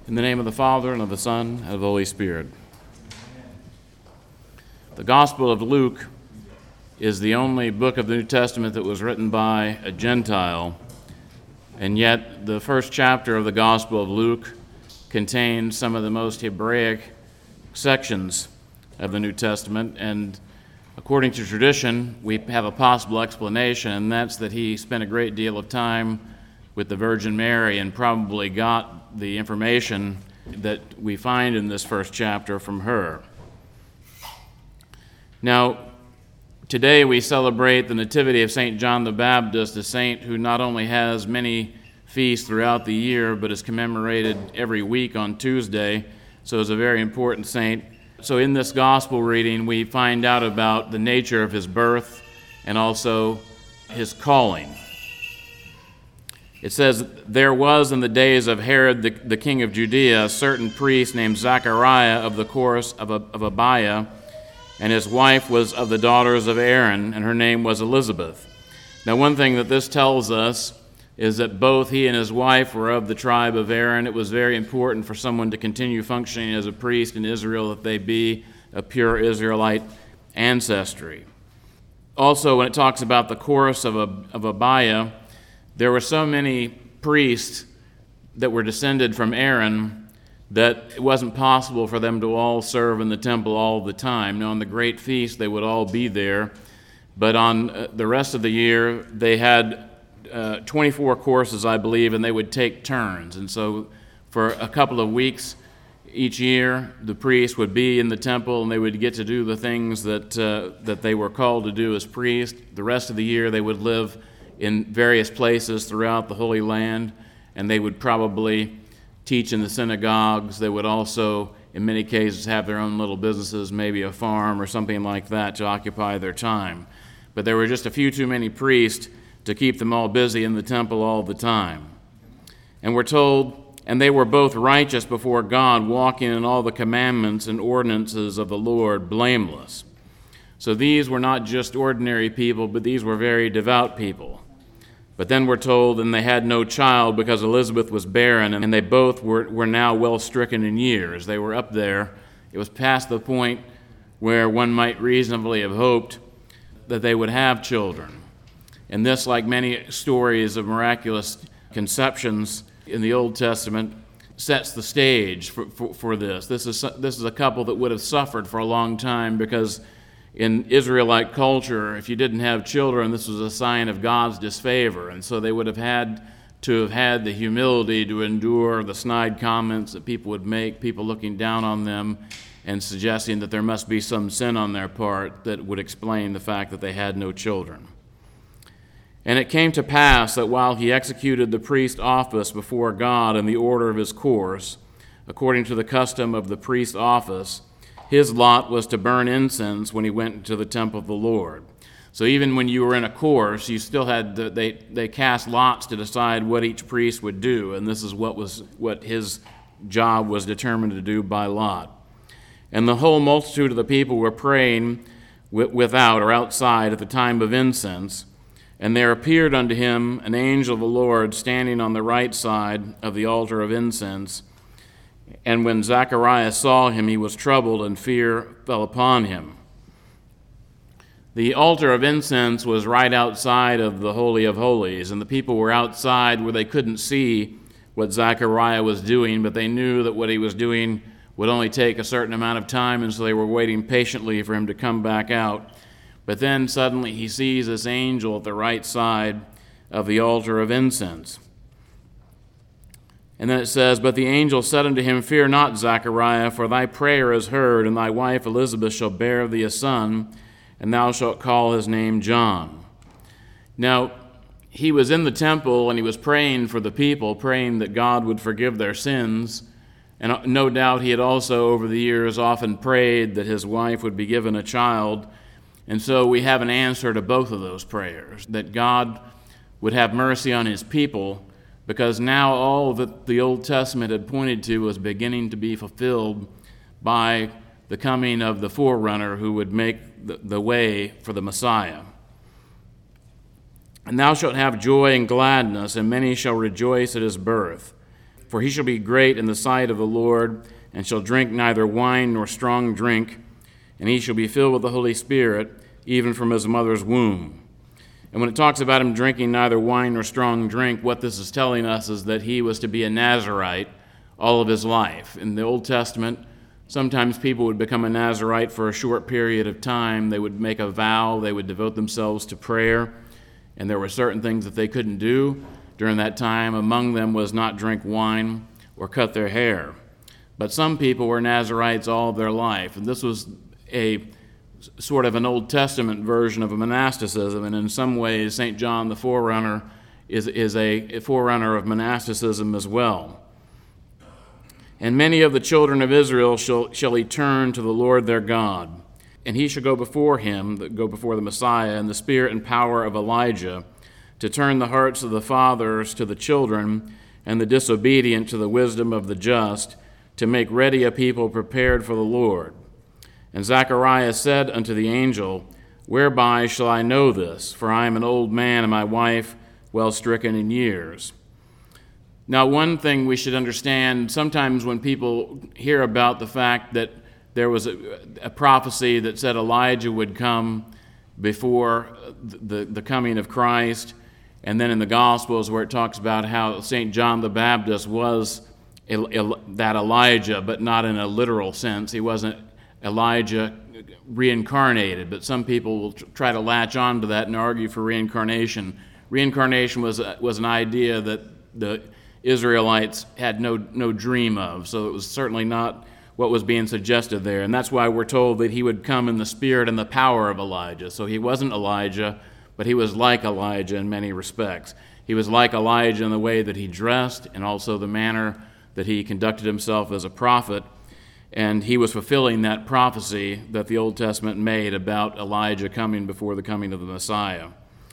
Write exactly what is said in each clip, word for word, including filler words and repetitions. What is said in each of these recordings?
In the name of the Father, and of the Son, and of the Holy Spirit. The Gospel of Luke is the only book of the New Testament that was written by a Gentile, and yet the first chapter of the Gospel of Luke contains some of the most Hebraic sections of the New Testament, and according to tradition, we have a possible explanation, and that's that he spent a great deal of time with the Virgin Mary and probably got the information that we find in this first chapter from her. Now, today we celebrate the Nativity of Saint John the Baptist, a saint who not only has many feasts throughout the year, but is commemorated every week on Tuesday, so is a very important saint. So in this gospel reading, we find out about the nature of his birth and also his calling. It says, "There was in the days of Herod the, the king of Judea a certain priest named Zachariah of the course of, of Abiah, and his wife was of the daughters of Aaron, and her name was Elizabeth." Now, one thing that this tells us is that both he and his wife were of the tribe of Aaron. It was very important for someone to continue functioning as a priest in Israel that they be a pure Israelite ancestry. Also, when it talks about the course of, of Abiah, there were so many priests that were descended from Aaron that it wasn't possible for them to all serve in the temple all the time. Now, on the great feast, they would all be there, but on uh, the rest of the year, they had uh, twenty-four courses, I believe, and they would take turns. And so for a couple of weeks each year, the priests would be in the temple, and they would get to do the things that, uh, that they were called to do as priests. The rest of the year, they would live in various places throughout the Holy Land, and they would probably teach in the synagogues. They would also, in many cases, have their own little businesses, maybe a farm or something like that to occupy their time. But there were just a few too many priests to keep them all busy in the temple all the time. And we're told, "And they were both righteous before God, walking in all the commandments and ordinances of the Lord, blameless." So these were not just ordinary people, but these were very devout people. But then we're told, "And they had no child because Elizabeth was barren, and they both were, were now well stricken in years." They were up there. It was past the point where one might reasonably have hoped that they would have children. And this, like many stories of miraculous conceptions in the Old Testament, sets the stage for, for, for this. This is, this is a couple that would have suffered for a long time because in Israelite culture, if you didn't have children, this was a sign of God's disfavor. And so they would have had to have had the humility to endure the snide comments that people would make, people looking down on them and suggesting that there must be some sin on their part that would explain the fact that they had no children. "And it came to pass that while he executed the priest's office before God in the order of his course, according to the custom of the priest's office, his lot was to burn incense when he went into the temple of the Lord." So even when you were in a course, you still had to, they they cast lots to decide what each priest would do, and this is what was what his job was determined to do by lot. "And the whole multitude of the people were praying without or outside at the time of incense, and there appeared unto him an angel of the Lord standing on the right side of the altar of incense. And when Zacharias saw him, he was troubled, and fear fell upon him." The altar of incense was right outside of the Holy of Holies, and the people were outside where they couldn't see what Zachariah was doing, but they knew that what he was doing would only take a certain amount of time, and so they were waiting patiently for him to come back out. But then suddenly he sees this angel at the right side of the altar of incense. And then it says, "But the angel said unto him, Fear not, Zachariah, for thy prayer is heard, and thy wife Elizabeth shall bear thee a son, and thou shalt call his name John." Now, he was in the temple, and he was praying for the people, praying that God would forgive their sins. And no doubt he had also, over the years, often prayed that his wife would be given a child. And so we have an answer to both of those prayers, that God would have mercy on his people, because now all that the Old Testament had pointed to was beginning to be fulfilled by the coming of the forerunner who would make the, the way for the Messiah. "And thou shalt have joy and gladness, and many shall rejoice at his birth. for he shall be great in the sight of the Lord, and shall drink neither wine nor strong drink, and he shall be filled with the Holy Spirit, even from his mother's womb. And when it talks about him drinking neither wine nor strong drink, what this is telling us is that he was to be a Nazirite all of his life. In the Old Testament, sometimes people would become a Nazirite for a short period of time. They would make a vow, they would devote themselves to prayer, and there were certain things that they couldn't do during that time. Among them was not drink wine or cut their hair. But some people were Nazirites all of their life, and this was a sort of an Old Testament version of a monasticism, and in some ways Saint John the Forerunner is, is a forerunner of monasticism as well. And many of the children of Israel shall, shall he turn to the Lord their God, and he shall go before him, go before the Messiah, in the spirit and power of Elijah, to turn the hearts of the fathers to the children, and the disobedient to the wisdom of the just, to make ready a people prepared for the Lord. And Zechariah said unto the angel, Whereby shall I know this? For I am an old man, and my wife well stricken in years. Now, one thing we should understand, sometimes when people hear about the fact that there was a, a prophecy that said Elijah would come before the, the coming of Christ, and then in the Gospels where it talks about how Saint John the Baptist was that Elijah, but not in a literal sense. He wasn't Elijah reincarnated, but some people will try to latch on to that and argue for reincarnation. Reincarnation was was an idea that the Israelites had no no dream of, so it was certainly not what was being suggested there. And that's why we're told that he would come in the spirit and the power of Elijah. So he wasn't Elijah, but he was like Elijah in many respects. He was like Elijah in the way that he dressed and also the manner that he conducted himself as a prophet. And he was fulfilling that prophecy that the Old Testament made about Elijah coming before the coming of the Messiah.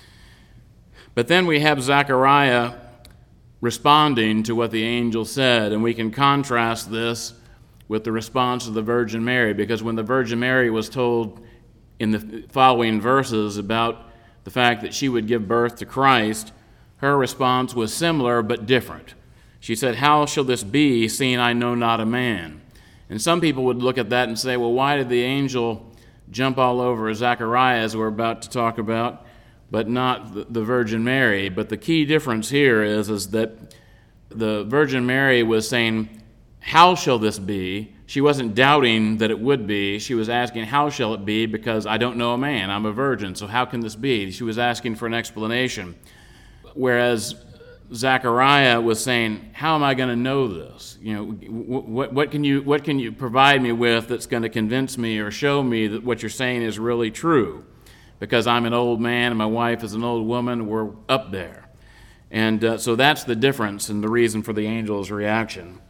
But then we have Zechariah responding to what the angel said, and we can contrast this with the response of the Virgin Mary, because when the Virgin Mary was told in the following verses about the fact that she would give birth to Christ, her response was similar but different. She said, How shall this be, seeing I know not a man? And some people would look at that and say, well, why did the angel jump all over Zechariah, as we're about to talk about, but not the Virgin Mary? But the key difference here is, is that the Virgin Mary was saying, how shall this be? She wasn't doubting that it would be. She was asking, how shall it be? Because I don't know a man. I'm a virgin, so how can this be? She was asking for an explanation. Whereas Zechariah was saying, how am I going to know this? You know, what, what can you what can you provide me with that's going to convince me or show me that what you're saying is really true? Because I'm an old man and my wife is an old woman, we're up there. And uh, so that's the difference and the reason for the angel's reaction.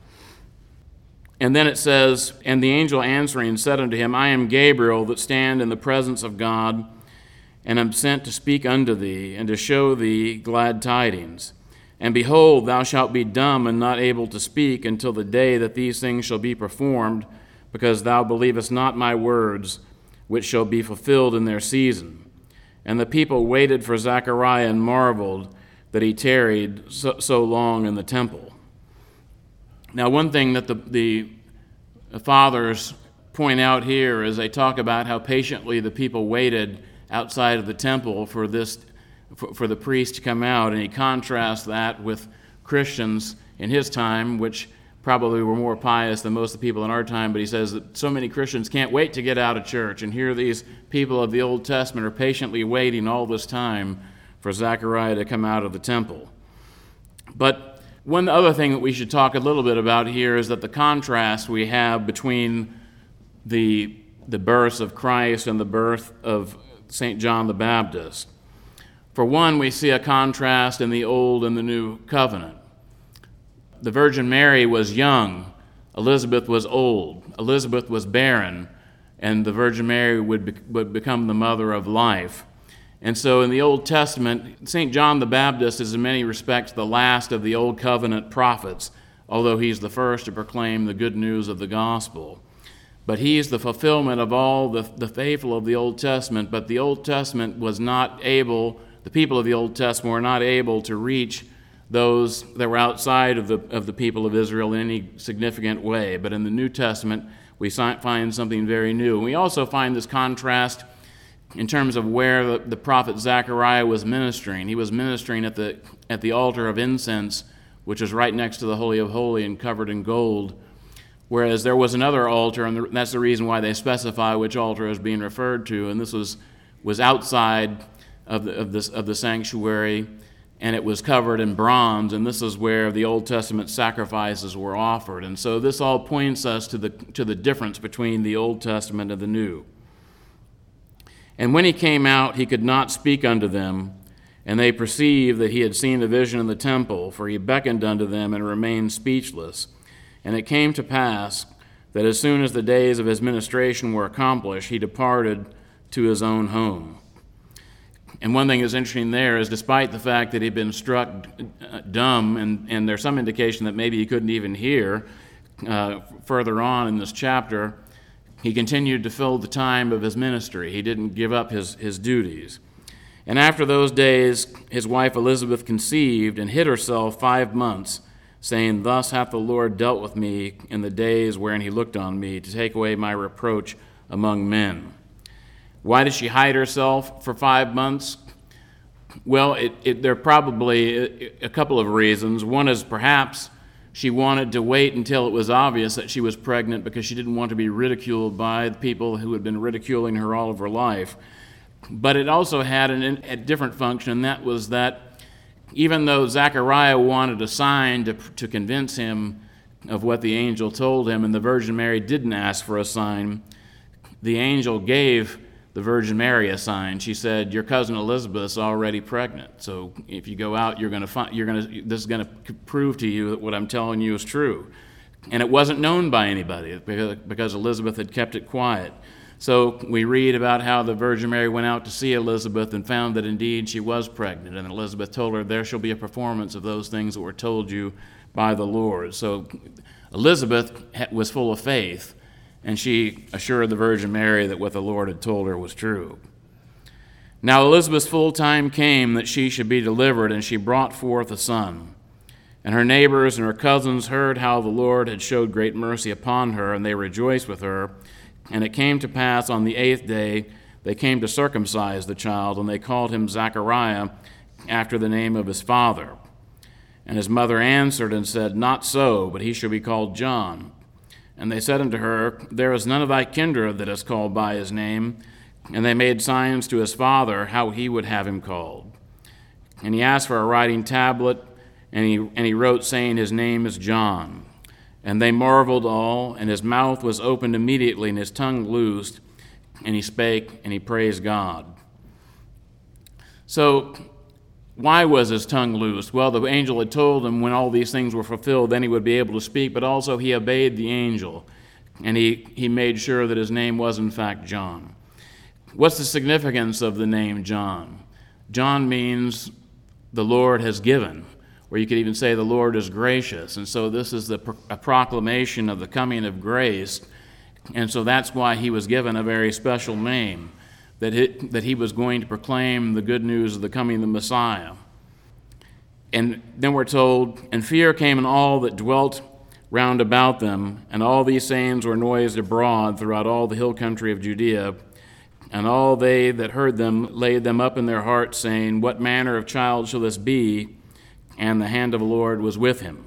And then it says, And the angel answering said unto him, I am Gabriel that stand in the presence of God, and am sent to speak unto thee, and to show thee glad tidings. And behold, thou shalt be dumb and not able to speak until the day that these things shall be performed, because thou believest not my words, which shall be fulfilled in their season. And the people waited for Zechariah and marveled that he tarried so, so long in the temple. Now, one thing that the, the fathers point out here is they talk about how patiently the people waited outside of the temple for this For, for the priest to come out, and he contrasts that with Christians in his time, which probably were more pious than most of the people in our time, but he says that so many Christians can't wait to get out of church, and here these people of the Old Testament are patiently waiting all this time for Zechariah to come out of the temple. But one other thing that we should talk a little bit about here is that the contrast we have between the, the birth of Christ and the birth of Saint John the Baptist. For one, we see a contrast in the Old and the New Covenant. The Virgin Mary was young. Elizabeth was old. Elizabeth was barren, and the Virgin Mary would, be, would become the mother of life. And so in the Old Testament, Saint John the Baptist is in many respects the last of the Old Covenant prophets, although he's the first to proclaim the good news of the gospel. But he is the fulfillment of all the, the faithful of the Old Testament, but the Old Testament was not able The people of the Old Testament were not able to reach those that were outside of the, of the people of Israel in any significant way. But in the New Testament, we find something very new. And we also find this contrast in terms of where the, the prophet Zechariah was ministering. He was ministering at the, at the altar of incense, which is right next to the Holy of Holies and covered in gold, whereas there was another altar, and that's the reason why they specify which altar is being referred to, and this was, was outside of the, of, this, of the sanctuary, and it was covered in bronze, and this is where the Old Testament sacrifices were offered. And so this all points us to the, to the difference between the Old Testament and the New. And when he came out, he could not speak unto them, and they perceived that he had seen a vision in the temple, for he beckoned unto them and remained speechless. And it came to pass that as soon as the days of his ministration were accomplished, he departed to his own home. And one thing that's interesting there is, despite the fact that he'd been struck dumb, and, and there's some indication that maybe he couldn't even hear uh, further on in this chapter, he continued to fill the time of his ministry. He didn't give up his, his duties. And after those days, his wife Elizabeth conceived and hid herself five months, saying, Thus hath the Lord dealt with me in the days wherein he looked on me, to take away my reproach among men. Why did she hide herself for five months? Well, it, it, there are probably a, a couple of reasons. One is perhaps she wanted to wait until it was obvious that she was pregnant because she didn't want to be ridiculed by the people who had been ridiculing her all of her life. But it also had an, a different function, and that was that even though Zechariah wanted a sign to, to convince him of what the angel told him, and the Virgin Mary didn't ask for a sign, the angel gave the Virgin Mary a sign. She said, "Your cousin Elizabeth's already pregnant. So if you go out, you're going to find, you're going to, this is going to prove to you that what I'm telling you is true." And it wasn't known by anybody because, because Elizabeth had kept it quiet. So we read about how the Virgin Mary went out to see Elizabeth and found that indeed she was pregnant. And Elizabeth told her, "There shall be a performance of those things that were told you by the Lord." So Elizabeth was full of faith, and she assured the Virgin Mary that what the Lord had told her was true. Now Elizabeth's full time came that she should be delivered, and she brought forth a son. And her neighbors and her cousins heard how the Lord had showed great mercy upon her, and they rejoiced with her. And it came to pass on the eighth day they came to circumcise the child, and they called him Zechariah, after the name of his father. And his mother answered and said, "Not so, but he shall be called John." And they said unto her, "There is none of thy kindred that is called by his name." And they made signs to his father how he would have him called. And he asked for a writing tablet, and he, and he wrote, saying, "His name is John." And they marveled all, and his mouth was opened immediately, and his tongue loosed, and he spake, and he praised God. So why was his tongue loosed? Well, the angel had told him when all these things were fulfilled, then he would be able to speak, but also he obeyed the angel, and he, he made sure that his name was, in fact, John. What's the significance of the name John? John means the Lord has given, or you could even say the Lord is gracious. And so this is the, a proclamation of the coming of grace. And so that's why he was given a very special name, that, it, that he was going to proclaim the good news of the coming of the Messiah. And then we're told, "And fear came on all that dwelt round about them, and all these sayings were noised abroad throughout all the hill country of Judea. And all they that heard them laid them up in their hearts, saying, What manner of child shall this be? And the hand of the Lord was with him."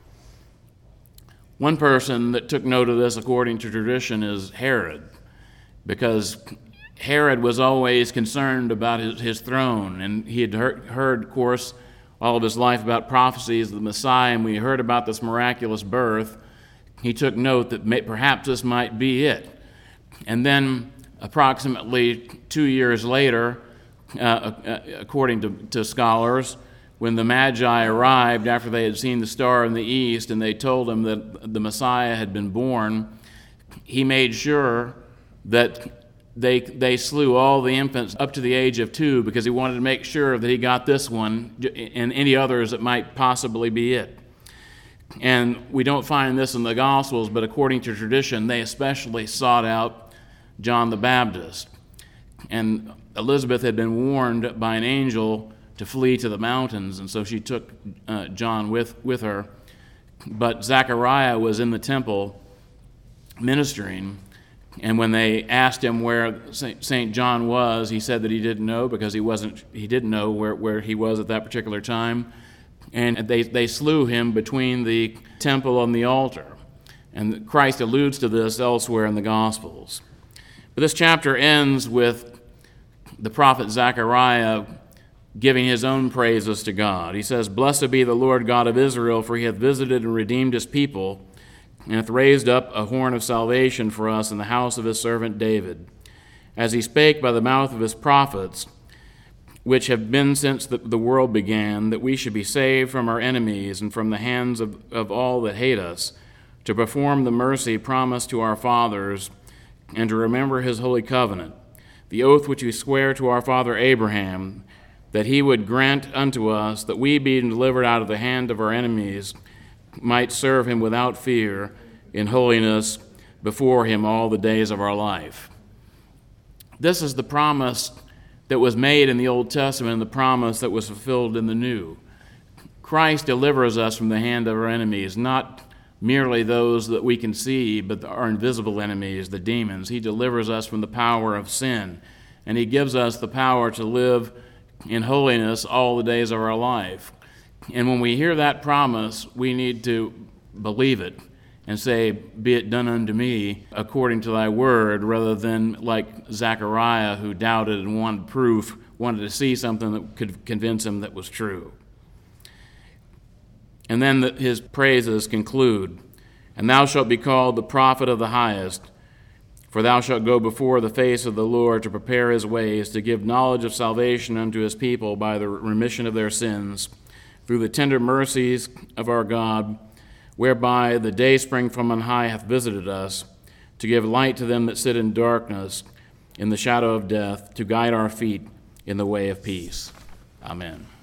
One person that took note of this according to tradition is Herod, because Herod was always concerned about his, his throne, and he had heard, heard, of course, all of his life about prophecies of the Messiah, and when he heard about this miraculous birth, he took note that may, perhaps this might be it. And then approximately two years later, uh, according to, to scholars, when the Magi arrived after they had seen the star in the east and they told him that the Messiah had been born, he made sure that they they slew all the infants up to the age of two, because he wanted to make sure that he got this one and any others that might possibly be it. And we don't find this in the Gospels, but according to tradition, they especially sought out John the Baptist. And Elizabeth had been warned by an angel to flee to the mountains, and so she took uh, John with, with her. But Zechariah was in the temple ministering, and when they asked him where Saint John was, he said that he didn't know because he wasn't he didn't know where, where he was at that particular time. And they, they slew him between the temple and the altar. And Christ alludes to this elsewhere in the Gospels. But this chapter ends with the prophet Zechariah giving his own praises to God. He says, "Blessed be the Lord God of Israel, for he hath visited and redeemed his people, and hath raised up a horn of salvation for us in the house of his servant David, as he spake by the mouth of his prophets, which have been since the, the world began, that we should be saved from our enemies and from the hands of, of all that hate us, to perform the mercy promised to our fathers, and to remember his holy covenant, the oath which he sware to our father Abraham, that he would grant unto us that we, being delivered out of the hand of our enemies, might serve him without fear in holiness before him all the days of our life." This is the promise that was made in the Old Testament and the promise that was fulfilled in the New. Christ delivers us from the hand of our enemies, not merely those that we can see, but our invisible enemies, the demons. He delivers us from the power of sin, and he gives us the power to live in holiness all the days of our life. And when we hear that promise, we need to believe it and say, "Be it done unto me according to thy word," rather than like Zechariah, who doubted and wanted proof, wanted to see something that could convince him that was true. And then the, his praises conclude, "And thou shalt be called the prophet of the highest, for thou shalt go before the face of the Lord to prepare his ways, to give knowledge of salvation unto his people by the remission of their sins, through the tender mercies of our God, whereby the dayspring from on high hath visited us, to give light to them that sit in darkness, in the shadow of death, to guide our feet in the way of peace." Amen.